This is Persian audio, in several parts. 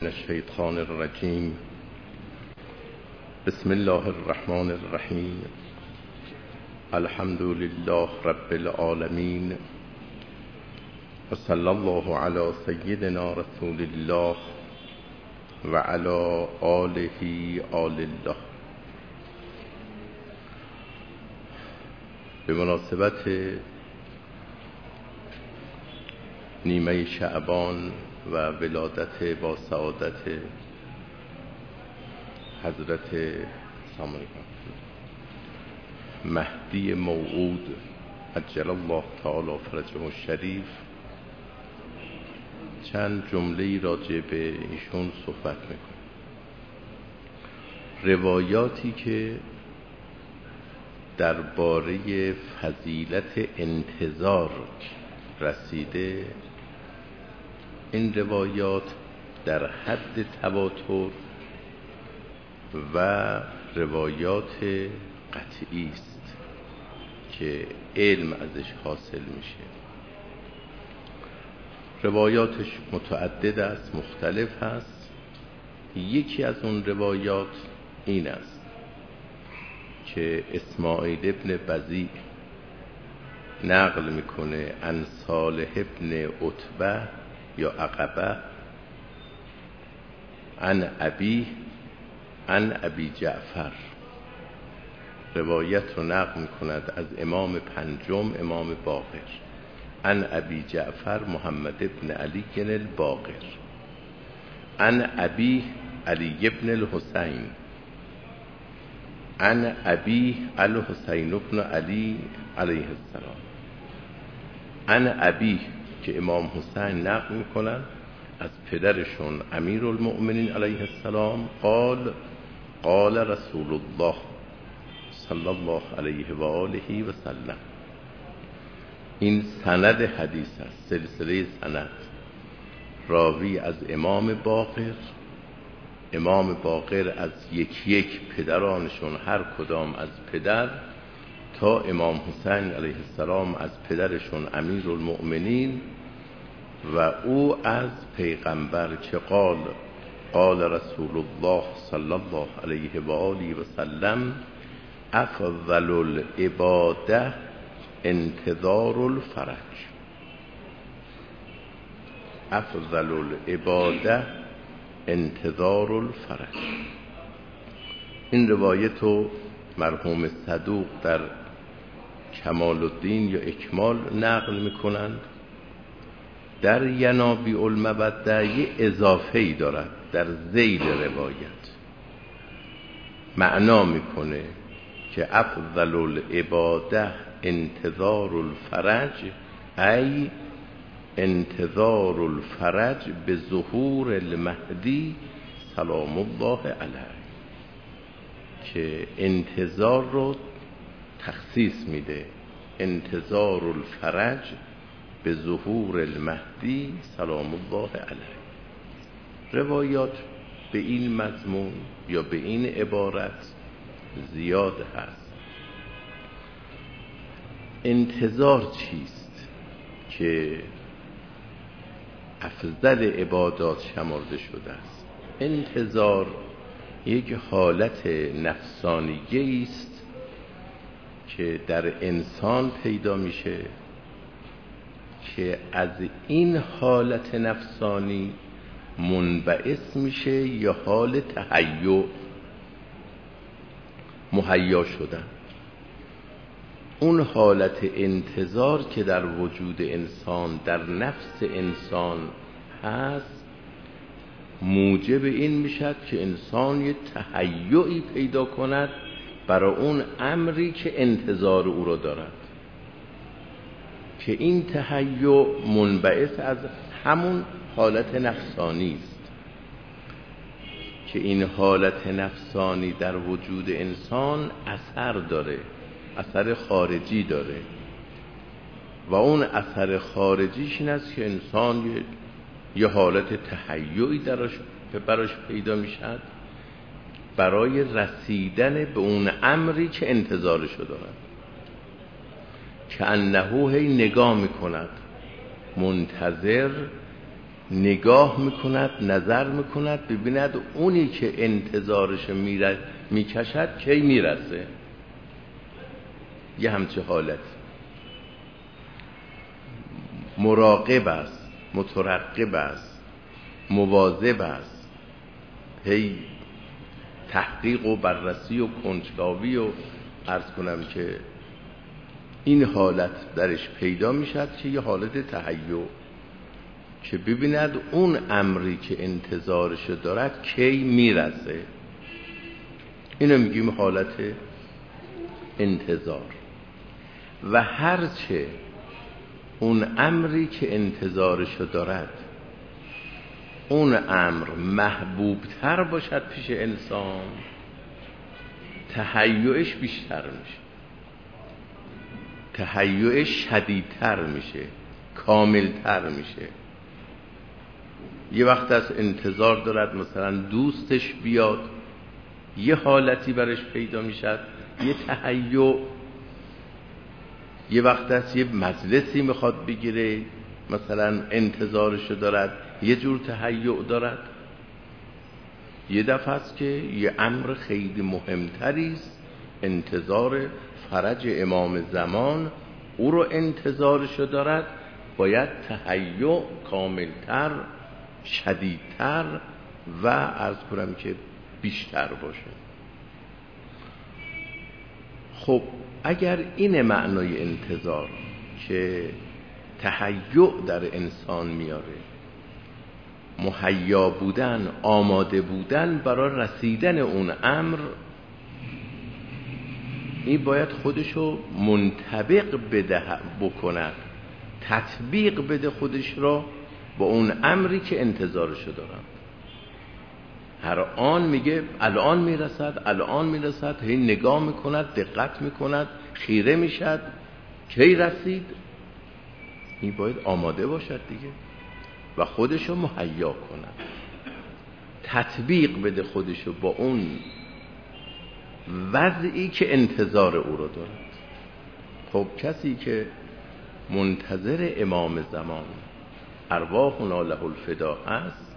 من الشیطان الرجیم. بسم الله الرحمن الرحیم. الحمد لله رب العالمین و صلی الله علی سیدنا رسول الله و علی آله آل الله. به مناسبت نیمه شعبان و ولادت با سعادت حضرت مهدی موعود عجل الله تعالی فرجه الشریف چند جمله راجع به ایشون صحبت میکنم. روایاتی که درباره فضیلت انتظار رسیده، این روایات در حد تواتر و روایات قطعی است که علم ازش حاصل میشه. روایاتش متعدد است، مختلف است. یکی از اون روایات این است که اسماعیل ابن بزیع نقل میکنه عن صالح ابن عتبه یا عقبه عن ابی جعفر. روایت رو نقل میکند از امام پنجم، امام باقر، عن ابی جعفر محمد ابن علی الباقر عن ابی علی ابن الحسین عن ابی الحسین ابن علی علیه السلام عن ابی، که امام حسین نقل میکنن از پدرشون امیرالمؤمنین علیه السلام، قال قال رسول الله صلی الله علیه و آله و سلم. این سند حدیث است، سلسله سند. راوی از امام باقر، امام باقر از یک پدرانشون هر کدام از پدر، تا امام حسین علیه السلام از پدرشون امیرالمؤمنین، و او از پیغمبر که قال قال رسول الله صلی الله علیه و آله و سلم افضل العباده انتظار الفرج. افضل العباده انتظار الفرج. این روایتو مرحوم صدوق در کمال الدین یا اکمال نقل میکنند. در ینابیع المودة یه اضافه‌ای دارد در ذیل روایت، معنا میکنه که افضل العباده انتظار الفرج، ای انتظار الفرج به ظهور المهدی سلام الله علیه، که انتظار رو تخصیص میده. انتظار الفرج به ظهور المهدی سلام الله علیه. روایات به این مضمون یا به این عبارت زیاد هست. انتظار چیست که افضل عبادات شمرده شده است؟ انتظار یک حالت نفسانیه است که در انسان پیدا میشه، که از این حالت نفسانی منبعث میشه یا حال تهیع، مهیا شدن. اون حالت انتظار که در وجود انسان، در نفس انسان هست، موجب این میشد که انسان یه تهیعی پیدا کند برای اون امری که انتظار او رو دارد، که این تهیع منبعث از همون حالت نفسانی است، که این حالت نفسانی در وجود انسان اثر داره، اثر خارجی داره، و اون اثر خارجیش این است که انسان یه حالت تهیعی براش پیدا میشد برای رسیدن به اون امری که انتظارشو دارد، که انه هی نگاه میکند، منتظر نگاه میکند، نظر میکند، ببیند اونی که انتظارش میکشد کی میرسه. یه همچه حالت مراقب است، مترقب است، مواظب است، هی تحقیق و بررسی و کنجکاوی و عرض کنم که این حالت درش پیدا میشد که یه حالت تهیع، که ببیند اون امری که انتظارش دارد کی میرسه. اینو میگیم حالت انتظار. و هرچه اون امری که انتظارش دارد اون امر محبوب تر باشد پیش انسان، تهیعش بیشتر میشه، تهیعش شدیدتر میشه، کاملتر میشه. یه وقت از انتظار دارد مثلا دوستش بیاد، یه حالتی برش پیدا میشد، یه تهیع. یه وقت از یه مجلسی میخواد بگیره، مثلا انتظارشو دارد، یه جور تهیع دارد. یه دفعه است که یه امر خیلی مهمتری است، انتظار فرج امام زمان، او رو انتظارشو دارد، باید تهیع کاملتر، شدیدتر و عرض کنم که بیشتر باشه. خب اگر این معنای انتظار که تهیع در انسان میاره، مهیا بودن، آماده بودن برای رسیدن اون امر، این باید خودشو منطبق بکند، تطبیق بده خودش را با اون امری که انتظارشو دارم. هر آن میگه الان میرسد، الان میرسد، هی نگاه میکند، دقت میکند، خیره میشد، کی رسید. این باید آماده باشد دیگه و خودشو مهیا کند، تطبیق بده خودشو با اون وضعی که انتظار او رو دارد. خب کسی که منتظر امام زمان ارواحنا له الفدا است،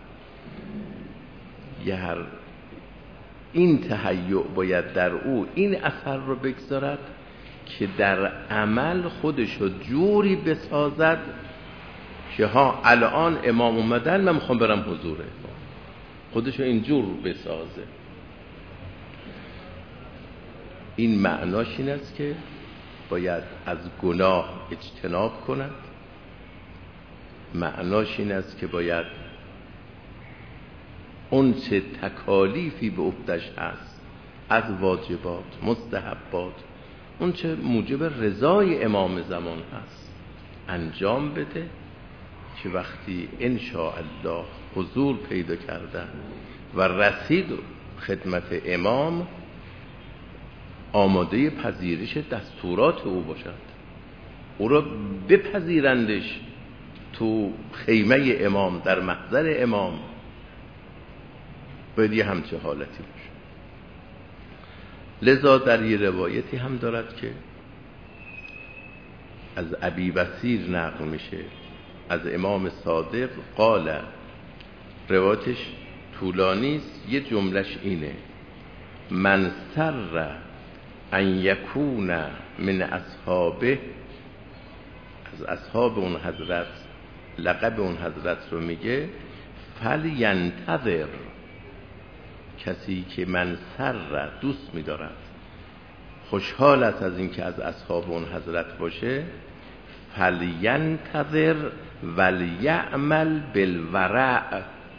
این تهیع باید در او این اثر رو بگذارد که در عمل خودشو جوری بسازد که ها الان امام اومدن، من میخوام برم حضور امام. خودشو اینجور بسازه. این معناش این است که باید از گناه اجتناب کند، معناش این است که باید اون چه تکالیفی به عهده‌اش هست از واجبات، مستحبات، اون چه موجب رضای امام زمان هست انجام بده، که وقتی انشاءالله حضور پیدا کردن و رسید خدمت امام، آماده پذیرش دستورات او باشد، او را بپذیرندش تو خیمه امام، در محضر امام. باید یه همچه حالتی باشه. لذا در یه روایتی هم دارد که از ابی بصیر نقل میشه از امام صادق قال، روایتش طولانی است، یه جملش اینه: من سر ان یکون من اصحابه، از اصحاب اون حضرت لقب اون حضرت رو میگه، فلینتظر، کسی که من سر دوست می‌دارد، خوشحال است از این که از اصحاب اون حضرت باشه، فلینتظر ولیعمل بالورع،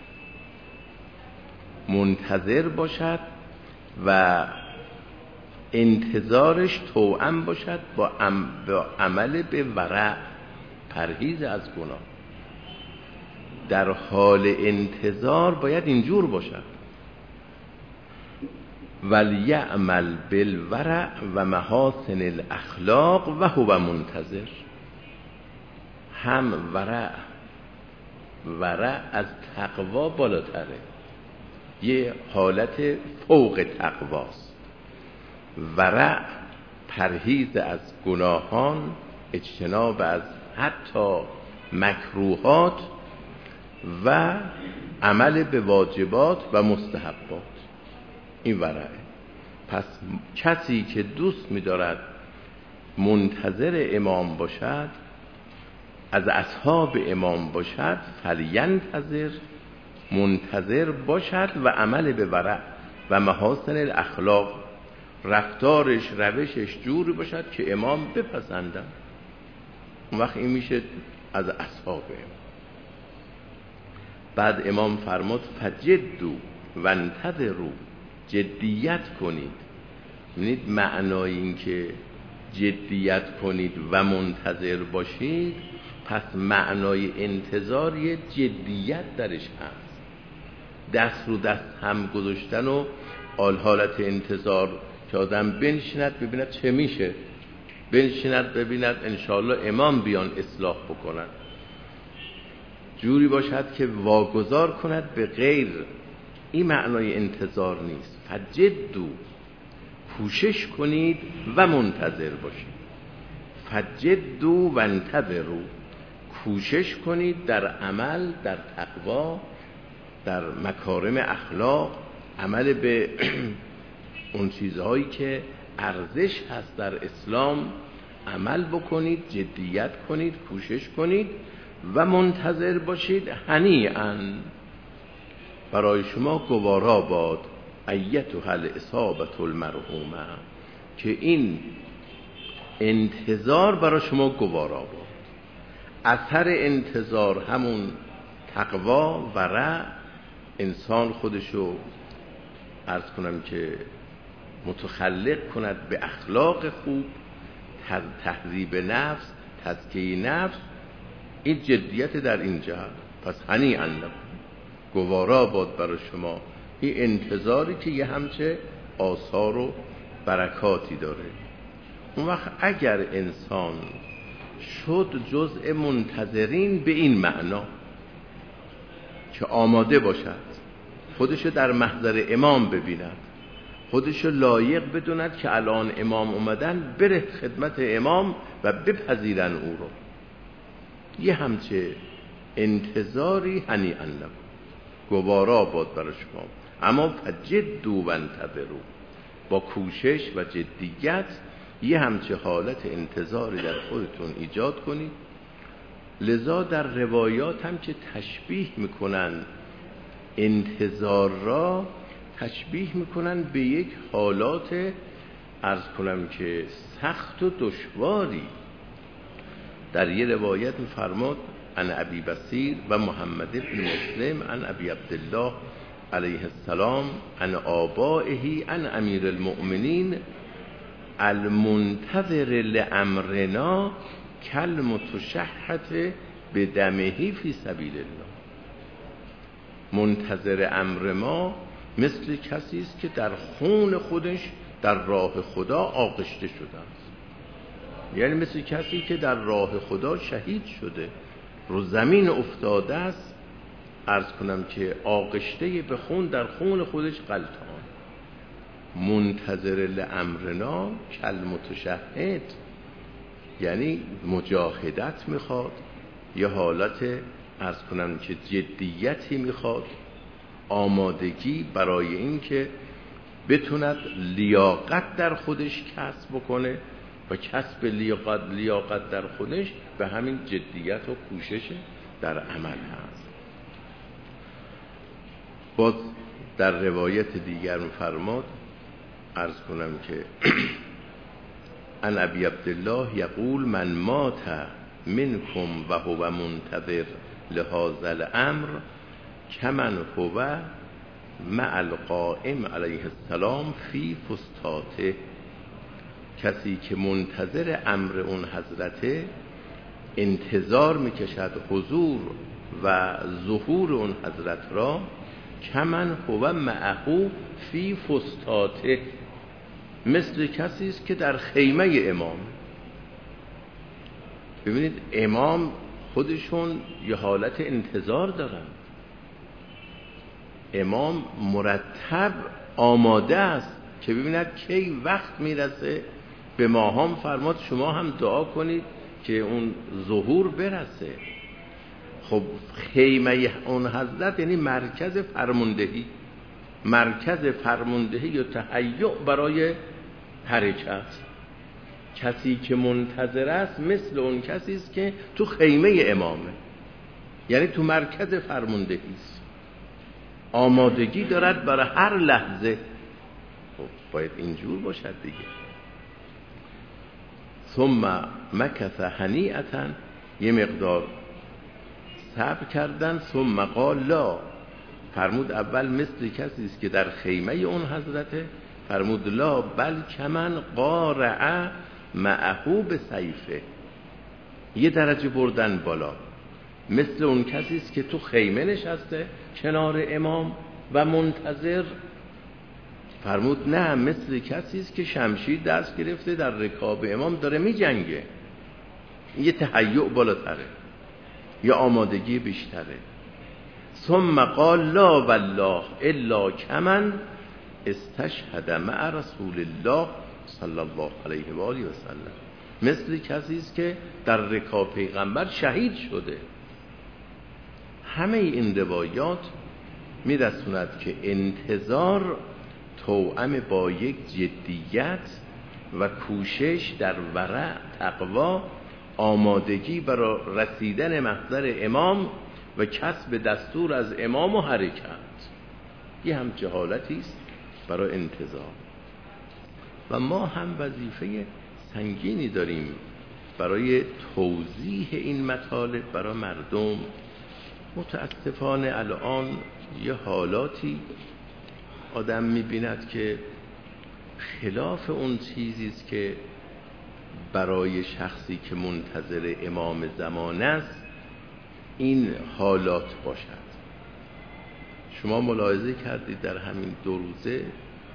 منتظر باشد و انتظارش توأم باشد با عمل به ورع، پرهیز از گناه. در حال انتظار باید اینجور باشد، ولیعمل بالورع و محاسن الاخلاق و هو منتظر. هم ورع از تقوا بالاتره، یه حالت فوق تقواست. ورع پرهیز از گناهان، اجتناب از حتی مکروهات، و عمل به واجبات و مستحبات. این ورعه. پس کسی که دوست می‌دارد منتظر امام باشد، از اصحاب امام باشد، فلینتظر، منتظر باشد و عمل به ورع و محاسن الاخلاق، رفتارش روشش جوری باشد که امام بپسندن. اون وقت این میشه از اصحاب امام. بعد امام فرمود فجدوا و انتظروا، جدیت کنید. ببینید معنای این که جدیت کنید و منتظر باشید، پس معنای انتظار یه جدیت درش هست. دست رو دست هم گذاشتن و حالت انتظار که آدم بنشیند ببیند چه میشه، بنشیند ببیند انشاءالله امام بیان اصلاح بکنن، جوری باشد که واگذار کند به غیر. این معنای انتظار نیست. فجدوا، کوشش کنید و منتظر باشید. فجدوا و انتظروا، کوشش کنید در عمل، در تقوا، در مکارم اخلاق، عمل به اون چیزهایی که ارزش هست در اسلام عمل بکنید، جدیت کنید، کوشش کنید و منتظر باشید. هنیئا، برای شما گوارا باد، ایتها الاصابة المرحومه، که این انتظار برای شما گوارا باد. اثر انتظار همون تقوا و ورع، انسان خودشو عرض کنم که متخلق کند به اخلاق خوب، تهذیب نفس، تزکیه نفس. این جدیت در این جهت. پس هنیئا لکم، گوارا باد برای شما این انتظاری که یه همچه آثار و برکاتی داره. اون وقت اگر انسان شد جزء منتظرین به این معنا که آماده باشد، خودشو در محضر امام ببیند، خودشو لایق بدوند که الان امام اومدن، بره خدمت امام و بپذیرن او رو، یه همچه انتظاری هنیئا لکم، گوارا باد برای شما. اما فجدوا و انتظروا، با کوشش و جدیت یه همچه حالت انتظاری در خودتون ایجاد کنید. لذا در روایات هم که تشبیه میکنن انتظار را، تشبیه میکنن به یک حالات عرض کنم که سخت و دشواری. در یه روایت میفرماد عن ابی بصیر و محمد بن مسلم عن ابی عبدالله علیه السلام عن آبائه عن امیر المؤمنین المنتظر لامرنا کالمتشحت بدمه فی سبیل الله. منتظر امر ما مثل کسی است که در خون خودش در راه خدا آغشته شده است. یعنی مثل کسی که در راه خدا شهید شده، رو زمین افتاده است، عرض کنم که آغشته به خون، در خون خودش غلطان. منتظر لامرنا کالمتشهد، یعنی مجاهدت میخواد، یه حالت عرض کنم که جدیتی میخواد، آمادگی برای این که بتوند لیاقت در خودش کسب بکنه و کسب لیاقت در خودش به همین جدیت و کوشش در عمل هست. باز در روایت دیگر فرمود عرض کنم که ان ابی عبدالله یقول من مات منکم و هو منتظر لهذا الامر کمن هو مع القائم علیه السلام فی فستاته. کسی که منتظر امر اون حضرته، انتظار میکشد حضور و ظهور اون حضرت را، کمن هو معه فی فستاته، مثل کسی است که در خیمه امام. ببینید امام خودشون یه حالت انتظار دارن، امام مرتب آماده است که ببیند کی وقت میرسه به ما. هم فرماد شما هم دعا کنید که اون ظهور برسه. خب خیمه اون حضرت یعنی مرکز فرماندهی، مرکز فرماندهی و تهیع برای حرکت. کسی که منتظر است مثل اون کسی است که تو خیمه امامه، یعنی تو مرکز فرماندهی است، آمادگی دارد برای هر لحظه. خب باید اینجور باشد دیگه. ثم مکث هنیئة، یه مقدار صبر کردن. ثم قال لا، فرمود اول مثل کسی است که در خیمه اون حضرته، فرمود لا بل کمن قارع معه بسیفه، یه درجه بردن بالا، مثل اون کسی است که تو خیمه نشسته کنار امام و منتظر. فرمود نه، مثل کسی است که شمشیر دست گرفته در رکاب امام داره می جنگه، یه تهیع بالاتره، یه آمادگی بیشتره. ثم قال لا والله الا کمن استشهد مع رسول الله صلی الله علیه و آله و سلم، مثل کسی است که در رکاب پیغمبر شهید شده. همه این روایات میرسوند که انتظار توأم با یک جدیت و کوشش در ورع، تقوا، آمادگی برای رسیدن محضر امام و کسب دستور از امام و حرکت، یه هم جهالتی است برای انتظار. و ما هم وظیفه سنگینی داریم برای توضیح این مطالب برای مردم. متاسفانه الان یه حالاتی آدم می‌بیند که خلاف اون چیزی است که برای شخصی که منتظر امام زمان است این حالات باشد. شما ملاحظه کردید در همین 2 روزه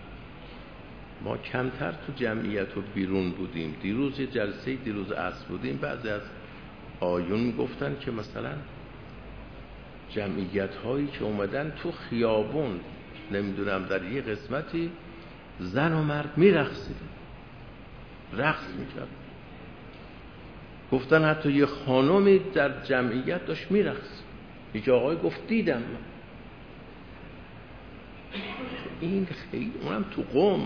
ما کمتر تو جمعیت و بیرون بودیم. دیروز یه جلسه دیروز عصر بودیم، بعضی از آیون گفتن که مثلا جمعیت هایی که اومدن تو خیابون، نمیدونم در یه قسمتی زن و مرد میرقصیدن، رقص میکرد. گفتن حتی یه خانومی در جمعیت داشت میرقص. یک آقای گفت دیدم. این خیلی، اونم تو قم،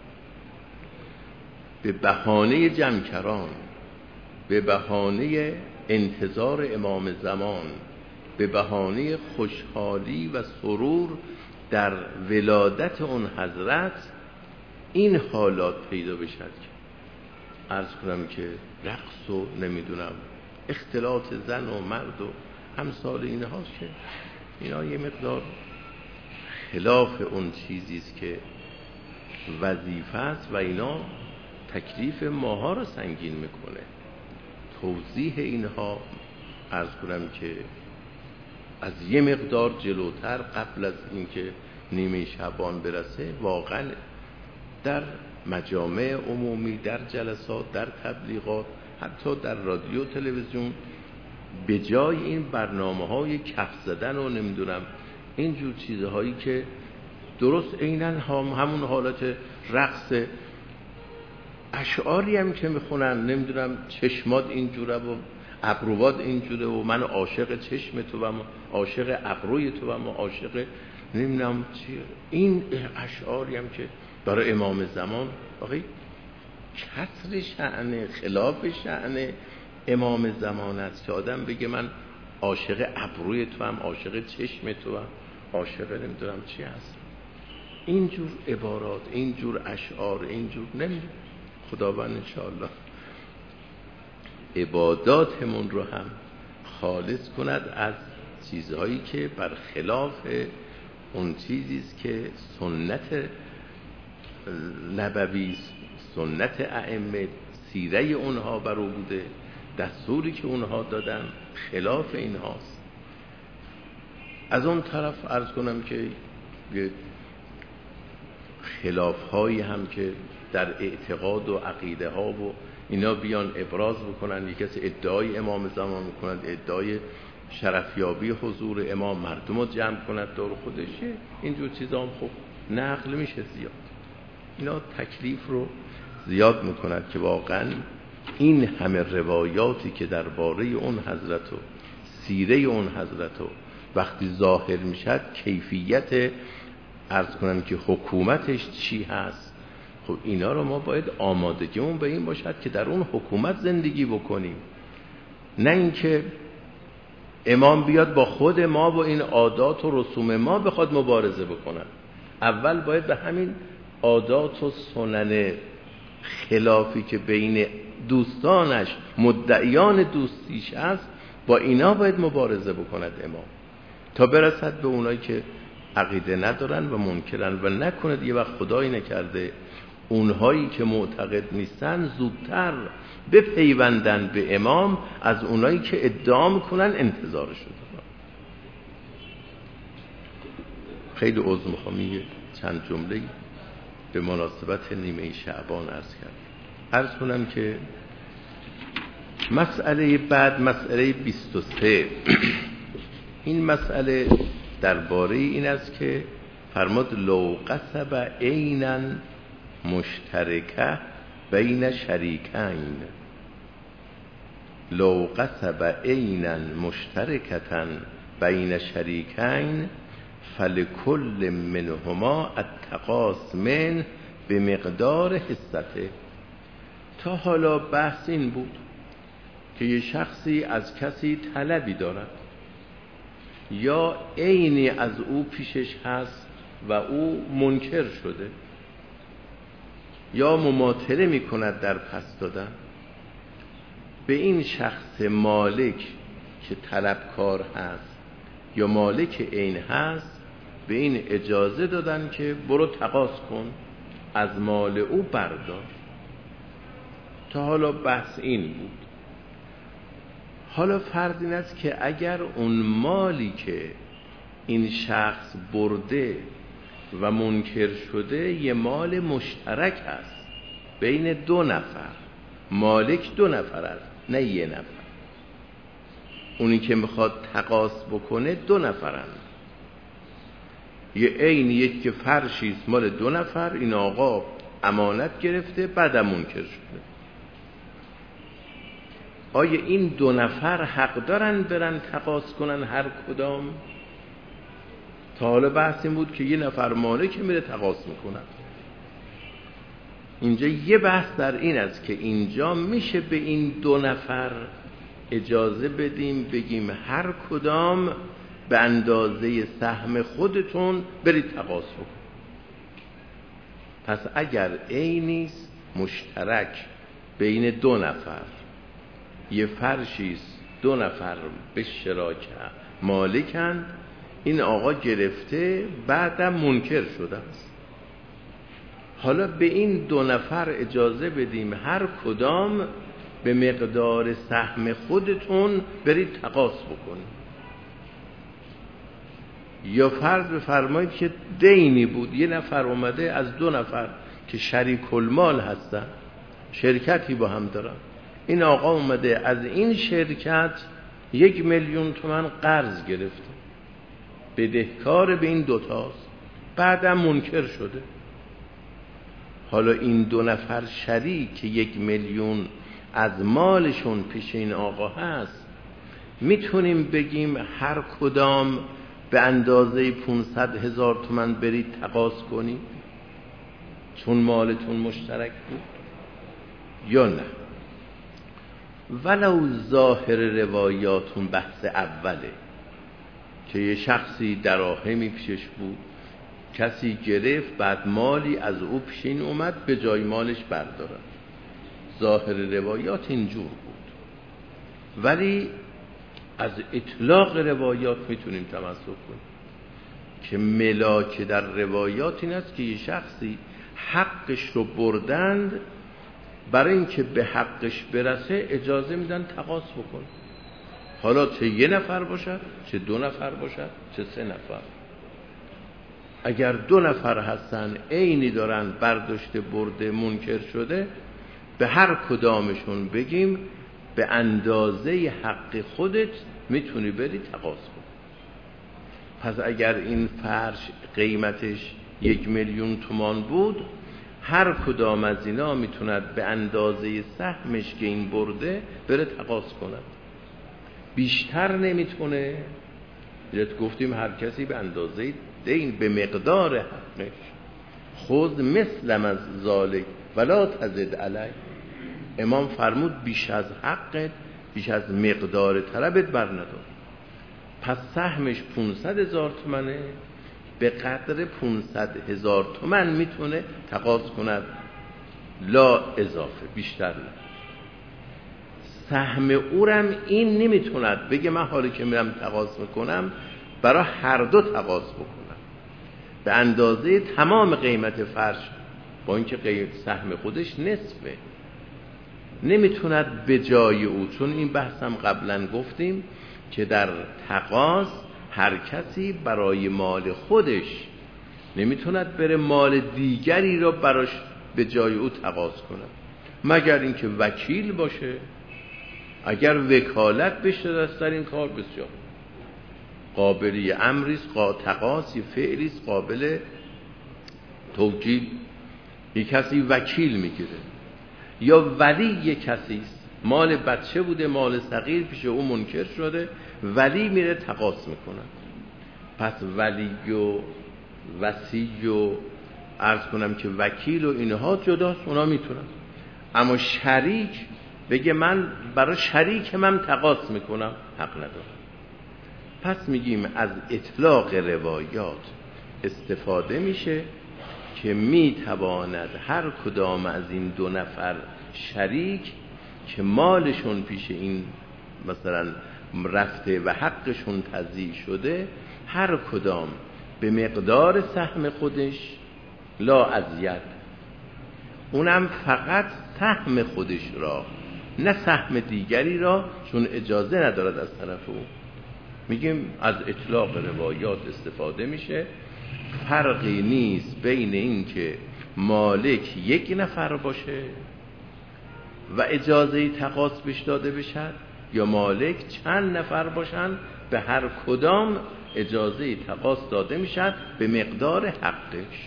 به بهانه جمکران، به بهانه انتظار امام زمان، به بهانه خوشحالی و سرور در ولادت اون حضرت این حالات پیدا بشد که عرض کنم که رقص و نمیدونم اختلاط زن و مرد و امثال این هاست که اینا یه مقدار خلاف اون چیزی است که وظیفه است و اینا تکلیف ماها رو سنگین میکنه. توضیح اینها عرض کنم که از یه مقدار جلوتر قبل از اینکه نیمه شعبان برسه واقعا در مجامع عمومی، در جلسات، در تبلیغات، حتی در رادیو تلویزیون، به جای این برنامه‌های کف زدن و نمیدونم اینجور چیزهایی که درست عیناً همون حالت رقص، اشعاری هم که میخونن نمیدونم چشمات اینجوره و ابروات اینجوره و من عاشق چشم تو و عاشق ابروی تو و عاشق نمیدونم چی، این اشعاری هم که برای امام زمان آقای کسر شأن، خلاف شأن امام زمان است که آدم بگه من عاشق ابروی تو هم، عاشق چشم تو هم، عاشق نمیدونم چی هست. اینجور عبارات، اینجور اشعار، اینجور نمیدونم. خداوند انشاءالله عباداتمون رو هم خالص کند از چیزهایی که برخلاف اون چیزی است که سنت نبوی، سنت ائمه، سیره اونها برو بوده، دستوری که اونها دادن خلاف این هاست. از اون طرف عرض کنم که خلاف هایی هم که در اعتقاد و عقیده ها و اینا بیان ابراز بکنن، یک کسی ادعای امام زمان میکنند، ادعای شرفیابی حضور امام، مردم رو جمع کند دور خودشه، اینجور چیزا هم خب نقل میشه زیاد. اینا تکلیف رو زیاد میکند که واقعا این همه روایاتی که درباره اون حضرت و سیره اون حضرت رو وقتی ظاهر میشد، کیفیت عرض کنم که حکومتش چی هست، خب اینا رو ما باید آمادگیمون به این باشد که در اون حکومت زندگی بکنیم، نه اینکه امام بیاد با خود ما با این عادات و رسوم ما بخواد مبارزه بکنن. اول باید به همین عادات و سنن خلافی که بین دوستانش مدعیان دوستیش هست، با اینا باید مبارزه بکند امام، تا برسد به اونایی که عقیده ندارن و منکرن و نکند یه وقت خدایی نکرده اونهایی که معتقد نیستن زودتر بپیوندن به امام از اونایی که ادعا میکنن انتظارش رو دارن. خیلی عذر میخوام یه چند جمله به مناسبت نیمه شعبان عرض کنم که مسئله بعد، مسئله 23 این مسئله درباره این است که فرمود لو قصب عینا مشترکه بین شریکین، لو قصب عینا مشترکه بین شریکین فلکل منهما التقاص من به مقدار حصته. تا حالا بحث این بود که یه شخصی از کسی طلبی دارد یا عینی از او پیشش هست و او منکر شده یا مماطله می کند در پس دادن، به این شخص مالک که طلبکار هست یا مالک عین هست به این اجازه دادن که برو تقاضا کن، از مال او بردار. تا حالا بحث این بود. حالا فرض این است که اگر اون مالی که این شخص برده و منکر شده یه مال مشترک است بین دو نفر، مالک دو نفر است نه یه نفر، اونی که میخواد تقاضا بکنه دو نفرن، یه عین یک که فرشیست مال دو نفر، این آقا امانت گرفته بعدم منکر شده، آیا این دو نفر حق دارن برن تقاضا کنن هر کدام؟ تا حالا بحث این بود که یه نفر مالک میره تقاضا میکنن. اینجا یه بحث در این است که اینجا میشه به این دو نفر اجازه بدیم بگیم هر کدام به اندازه سهم خودتون برید تقاضا بکن. پس اگر عینیست مشترک بین دو نفر، یه فرشیست دو نفر به شراکت مالکن، این آقا گرفته بعدم منکر شده است، حالا به این دو نفر اجازه بدیم هر کدام به مقدار سهم خودتون برید تقاضا بکنید. یا فرض بفرمایید که دینی بود، یه نفر اومده از دو نفر که شریک المال هستن، شرکتی با هم دارن، این آقا اومده از این شرکت 1,000,000 تومان قرض گرفته، بدهکار به این دوتاست، بعدم منکر شده. حالا این دو نفر شریک که 1,000,000 از مالشون پیش این آقا هست، میتونیم بگیم هر کدام به اندازه 500,000 تومان برید تقاضا کنید چون مالتون مشترک بود یا نه؟ ولو ظاهر روایاتون بحث اوله که یه شخصی دراهمی پیشش بود، کسی گرفت بعد مالی از او پیشین اومد به جای مالش بردارن، ظاهر روایات اینجور بود. ولی از اطلاق روایات میتونیم تمسک کنیم که ملاک در روایات این است که یه شخصی حقش رو بردند، برای اینکه به حقش برسه اجازه میدن تقاضا بکن، حالا چه یه نفر باشد، چه دو نفر باشد، چه سه نفر. اگر دو نفر هستن عینی دارن برداشته برده منکر شده، به هر کدامشون بگیم به اندازه حق خودت میتونی بری تقاضا کن. پس اگر این فرش قیمتش 1,000,000 تومان بود، هر کدام از اینا میتوند به اندازه سهمش که این برده بره تقاضا کند. بیشتر نمیتونه. گفتیم هر کسی به اندازه دین، به مقدار حقش. خود مثلم از ذالک ولا تزد علی. امام فرمود بیش از حقت، بیش از مقدار طلبت بر ندار. پس سهمش 500,000 تومنه، به قدر 500,000 تومن میتونه تقاضا کند، لا اضافه، بیشتر نه. سهم اورم این نمیتوند بگه من حالی که میرم تقاضا میکنم برای هر دو تقاضا بکنم به اندازه تمام قیمت فرش، با اینکه سهم خودش نصفه، نمیتوند به جای او. چون این بحثم قبلا گفتیم که در تقاضا هر کسی برای مال خودش نمیتوند بره مال دیگری را براش به جای او تقاضا کنه، مگر اینکه وکیل باشه. اگر وکالت بشه در این کار بسیار قابلی امریست، تقاضی فعلیست، قابل توکیل. یک کسی وکیل میگیره، یا ولی یک کسیست، مال بچه بوده، مال صغیر پیش او منکر شده، ولی میره تقاضا میکنه. پس ولی و وصی و عرض کنم که وکیل و اینها جداست، اونا میتونن. اما شریک بگه من برای شریک من تقاضا میکنم، حق نداره. پس میگیم از اطلاق روایات استفاده میشه که میتواند هر کدام از این دو نفر شریک که مالشون پیش این مثلا رفته و حقشون تضییع شده، هر کدام به مقدار سهم خودش، لا ازید، اونم فقط سهم خودش را، نه سهم دیگری را، چون اجازه ندارد از طرف او. میگیم از اطلاق روایات استفاده میشه. فرقی نیست بین این که مالک یک نفر باشه و اجازه تقاضا بهش داده بشد، یا مالک چند نفر باشن، به هر کدام اجازه تقاضا داده میشد به مقدار حقش.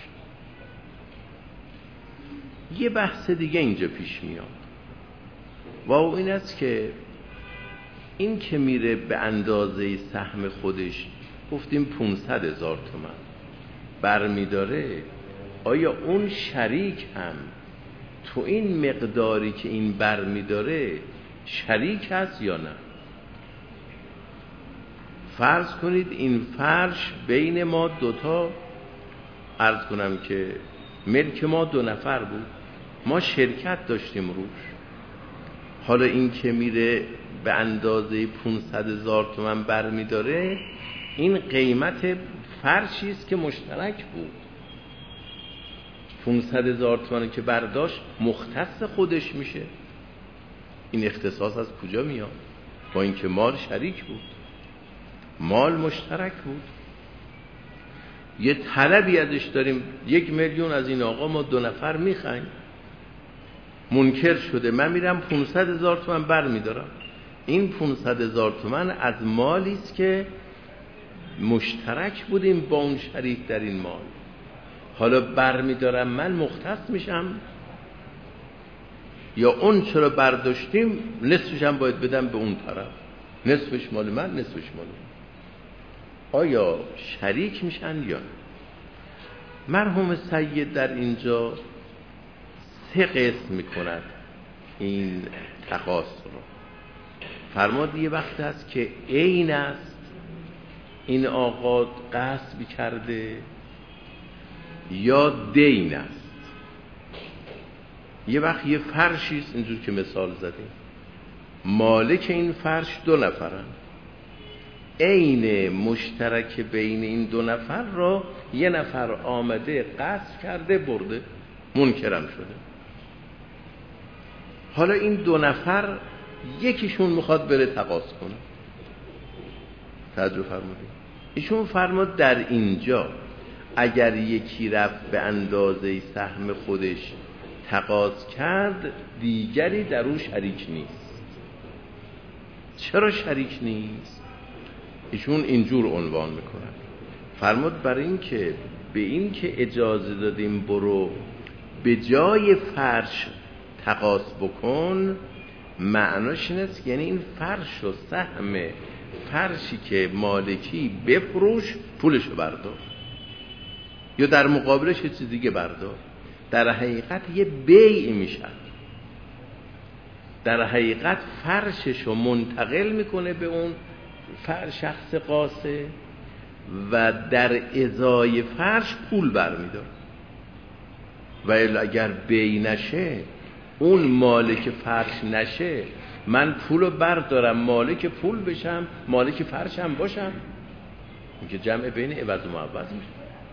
یه بحث دیگه اینجا پیش میاد و این است که این که میره به اندازه سهم خودش، گفتیم 500,000 تومان برمیداره، آیا اون شریک هم تو این مقداری که این برمیداره شریک هست یا نه؟ فرض کنید این فرش بین ما دوتا، عرض کنم که ملک ما 2 نفر بود، ما شرکت داشتیم روش. حالا این که میره به اندازه 500,000 تومان برمیداره، این قیمت فرشیست که مشترک بود. 500,000 تومان که برداشت مختص خودش میشه. این اختصاص از کجا میاد؟ با اینکه مال شریک بود، مال مشترک بود. یه طلبی ازش داریم 1,000,000 از این آقا ما 2 نفر میخوایم، منکر شده، من میرم 500,000 تومان بر میدارم. این 500,000 تومان از مالیست که مشترک بودیم با اون شریک در این مال. حالا بر میدارم، من مختص میشم، یا اون چرا برداشتیم نصفش هم باید بدم به اون طرف، نصفش مال من، نصفش مال من. آیا شریک میشن یا نه؟ مرحوم سید در اینجا 3 قسم میکند این تقاص رو. فرماد یه وقت هست که عین است، این آقا غصب کرده، یا دین است. یه وقت یه فرشیست، اینجور که مثال زدیم، مالک این فرش 2 نفرن، عین مشترک بین این 2 نفر را یه نفر آمده غصب کرده برده، منکرم شده. حالا این 2 نفر یکیشون میخواد بره تقاضا کنه. توجه فرمودید؟ ایشون فرمود در اینجا اگر یکی رفت به اندازه سهم خودش تقاضا کرد، دیگری در اون شریک نیست. چرا شریک نیست؟ ایشون اینجور عنوان میکنن. فرمود برای این که به این که اجازه دادیم برو به جای فرش تقاضا بکن، معناش این است یعنی این فرش و سهم فرشی که مالکی بفروش پولشو بردار، یا در مقابلش یه چیز دیگه بردار. در حقیقت یه بیع میشه، در حقیقت فرششو منتقل میکنه به اون شخص قاصد و در ازای فرش پول برمیدار. و اگر بیع نشه، اون مالک فرش نشه، من پولو بردارم مالک پول بشم، مالک فرشم باشم، این که جمع بین عوض و معوض میشه.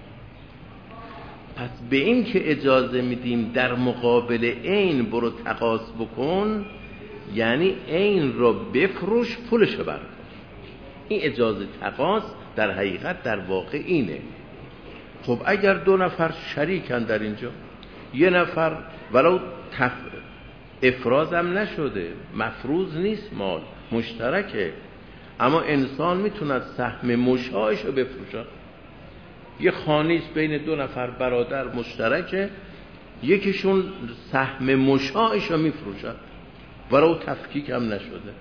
پس به این که اجازه میدیم در مقابل عین برو تقاضا بکن، یعنی عین رو بفروش پولشو بردار. این اجازه تقاضا در حقیقت در واقع اینه. خب اگر دو نفر شریکن در اینجا، یه نفر ولو افرازم نشده، مفروض نیست، مال مشترکه، اما انسان میتوند سهم مشاعش رو بفروشه. یه خانیست بین دو نفر برادر مشترکه، یکیشون سهم مشاعش رو میفروشد ولو تفکیک هم نشده،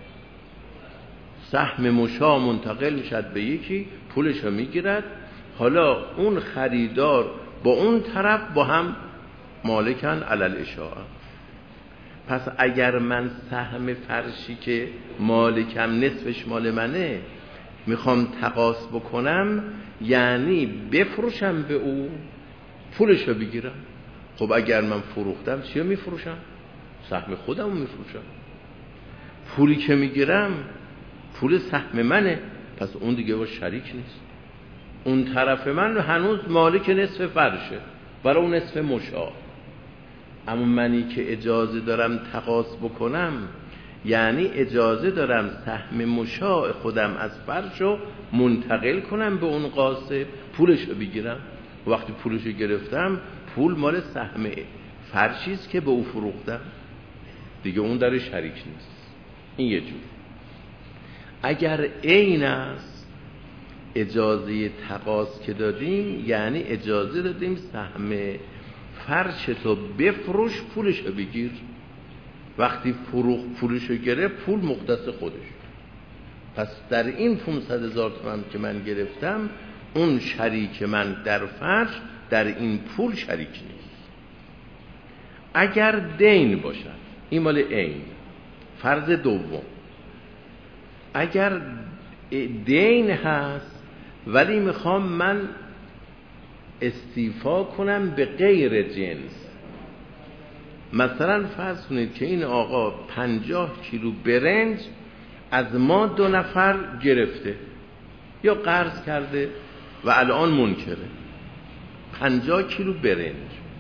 سهم مشاع منتقل میشد به یکی، پولش رو میگیرد. حالا اون خریدار با اون طرف با هم مالکن علل اشاعه. پس اگر من سهم فرشی که مالکم نصفش مال منه میخوام تقاضا بکنم، یعنی بفروشم به او پولشو بگیرم. خب اگر من فروختم چیو میفروشم؟ سهم خودمو میفروشم. پولی که میگیرم پول سهم منه، پس اون دیگه با شریک نیست. اون طرف من هنوز مالک نصف فرشه، برای اون نصف مشاع. اما منی که اجازه دارم تقاضا بکنم، یعنی اجازه دارم سهم مشاع خودم از فرشو منتقل کنم به اون قاصد، پولشو بگیرم. وقتی پولشو گرفتم، پول مال سهم فرشیست که به او فروختم، دیگه اون در شریک نیست. این یه جور. اگر عین است، اجازه تقاضا که دادیم، یعنی اجازه دادیم سهم فرشتو بفروش پولشو بگیر. وقتی فروخت پولشو گرفت، پول مختص خودش. پس در این 500,000 تومان که من گرفتم، اون شریک من در فرش در این پول شریک نیست. اگر دین باشد، این مال عین. فرض دوم، اگر دین هست ولی میخوام من استیفا کنم به غیر جنس، مثلا فرض کنید که این آقا 50 کیلو برنج از ما دو نفر گرفته یا قرض کرده و الان منکره. 50 کیلو برنج،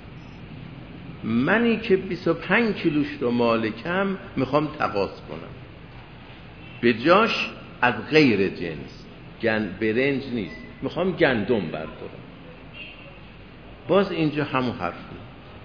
منی که 25 کیلوش رو مالکم میخوام تقاضا کنم، به جاش از غیر جنس برنج نیست، میخوام گندم بردارم. باز اینجا همون حرف نیست.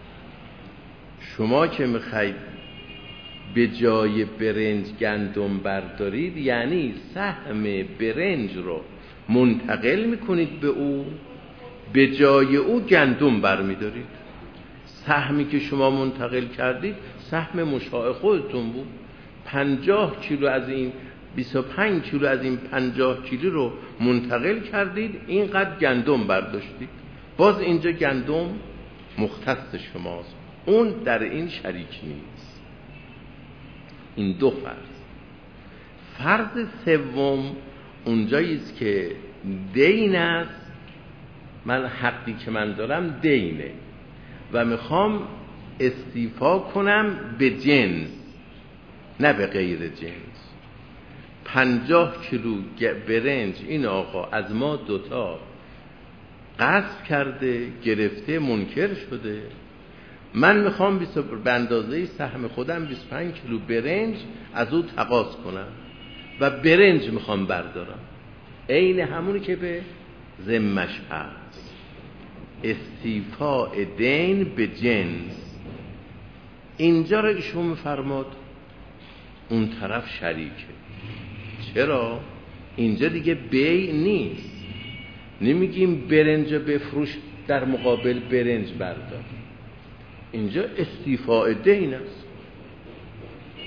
شما که میخواید به جای برنج گندم بردارید، یعنی سهم برنج رو منتقل میکنید به او، به جای او گندم برمیدارید. سهمی که شما منتقل کردید سهم مشاع خودتون بود. 50 کیلو از این 25 کیلو از این 50 کیلو رو منتقل کردید، اینقدر گندم برداشتید. باز اینجا گندم مختص شماست، اون در این شریک نیست. این دو فرض. فرض سوم اونجاییست که دین است، من حقی که من دارم دینه و میخوام استیفا کنم به جنس نه به غیر جنس. 50 کیلو برنج این آقا از ما دوتا غصب کرده، گرفته، منکر شده. من میخوام به اندازه سهم خودم 25 کیلو برنج از او تقاضا کنم و برنج میخوام بردارم، عین همونی که به ذمش هست. استیفاء دین به جنس. اینجا رو ایشون میفرماد اون طرف شریکه. چرا؟ اینجا دیگه بیع نیست. نمیگیم برنج بفروش در مقابل برنج بردار. اینجا استیفاء دین است.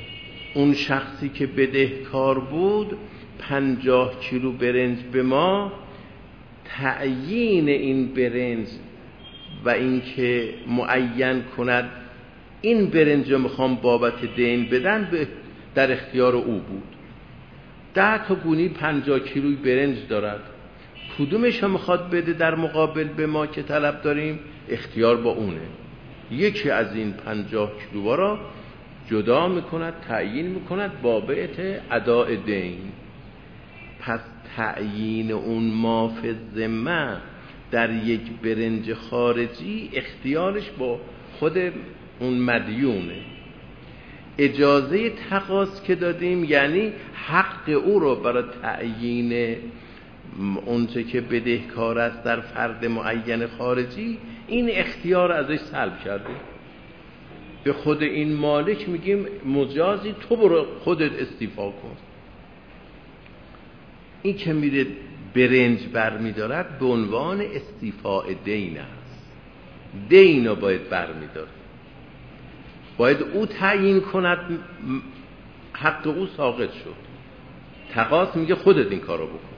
اون شخصی که بدهکار بود 50 کیلو برنج به ما، تعیین این برنج و اینکه معین کند این برنج رو میخوام بابت دین بدن در اختیار او بود. 10 تا گونی 50 کیلوی برنج دارد، کدومش رو میخواد بده در مقابل به ما که طلب داریم؟ اختیار با اونه. یکی از این 50 کیلوها را جدا میکند، تعیین میکند بابت اداء دین. پس تعیین اون ما فی الذمه در یک برنج خارجی اختیارش با خود اون مدیونه. اجازه تقاضا که دادیم یعنی حق او رو برای تعیین اونچه که بدهکار است در فرد معین خارجی، این اختیار ازش سلب کرده. به خود این مالک میگیم مجازی تو برو خودت استیفا کن. این که میره برنج برمیدارد به عنوان استیفاء دین است. دین رو باید برمیداره، باید او تعیین کند، حق او ساقط شد. تقاضا میگه خودت این کارو بکن.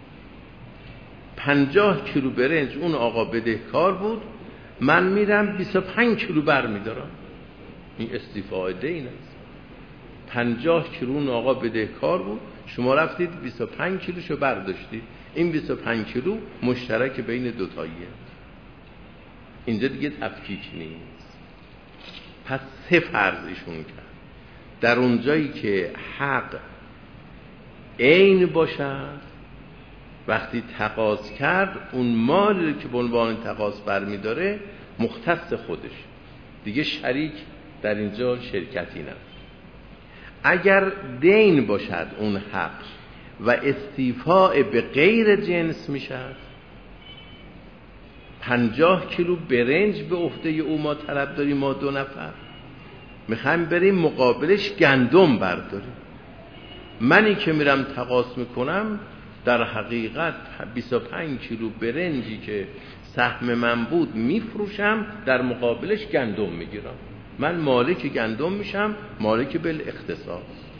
50 کیلو برنج اون آقا بدهکار بود، من میرم 25 کیلو برمیدارم، این استیفاء دین است. 50 کیلو اون آقا بدهکار بود، شما رفتید 25 کیلوشو برداشتید، این 25 کیلو مشترک بین دوتاییه. اینجا دیگه تفکیک نیست. پس 3 فرض ایشون کرد. در اونجایی که حق عین باشد، وقتی تقاضا کرد اون مالی که به عنوان تقاضا برمیداره مختص خودش، دیگه شریک در اینجا شرکتی نداره. اگر دین باشد اون حق و استیفاء به غیر جنس میشد، 50 کیلو برنج به عهده او ما طلب داریم، ما 2 نفر میخوایم بریم مقابلش گندم برداریم. منی که میرم تقاضا میکنم در حقیقت 25 کیلو برنجی که سهم من بود میفروشم، در مقابلش گندم میگیرم. من مالک گندم میشم، مالک بالاختصاص.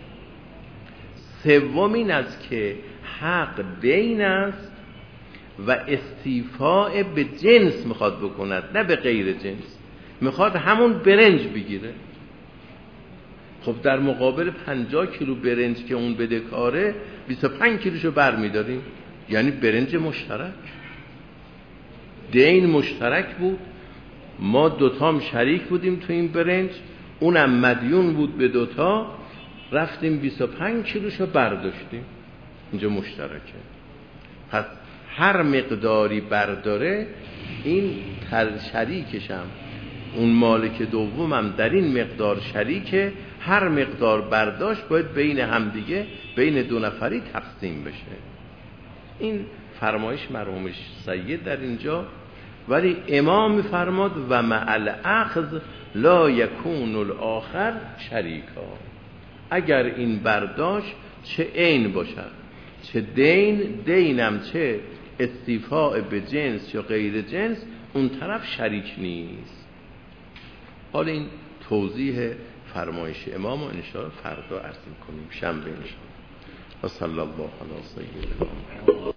سوم این است که حق دین است و استیفاء به جنس میخواد بکند، نه به غیر جنس. میخواد همون برنج بگیره. خب در مقابل 50 کیلو برنج که اون بده کاره 25 کیلوشو بر میداریم، یعنی برنج مشترک، دین مشترک بود، ما 2 تام شریک بودیم تو این برنج، اونم مدیون بود به 2 تا، رفتیم 25 کیلوشو برداشتیم، اینجا مشترکه. پس هر مقداری برداره این شریکشم، اون مالک دومم در این مقدار شریکه، هر مقدار برداشت باید بین همدیگه، بین 2 نفری تقسیم بشه. این فرمایش مرحوم سید در اینجا. ولی امام فرماد و مع الاخذ لا یکون الاخر شریکا. اگر این برداشت چه عین باشد چه دینم چه استیفاء به جنس یا غیر جنس، اون طرف شریک نیست. حالا این توضیح فرمایش امام و انشاءالله فردا عرض می‌کنیم، شنبه انشاءالله. و صلی الله علی سیدنا محمد.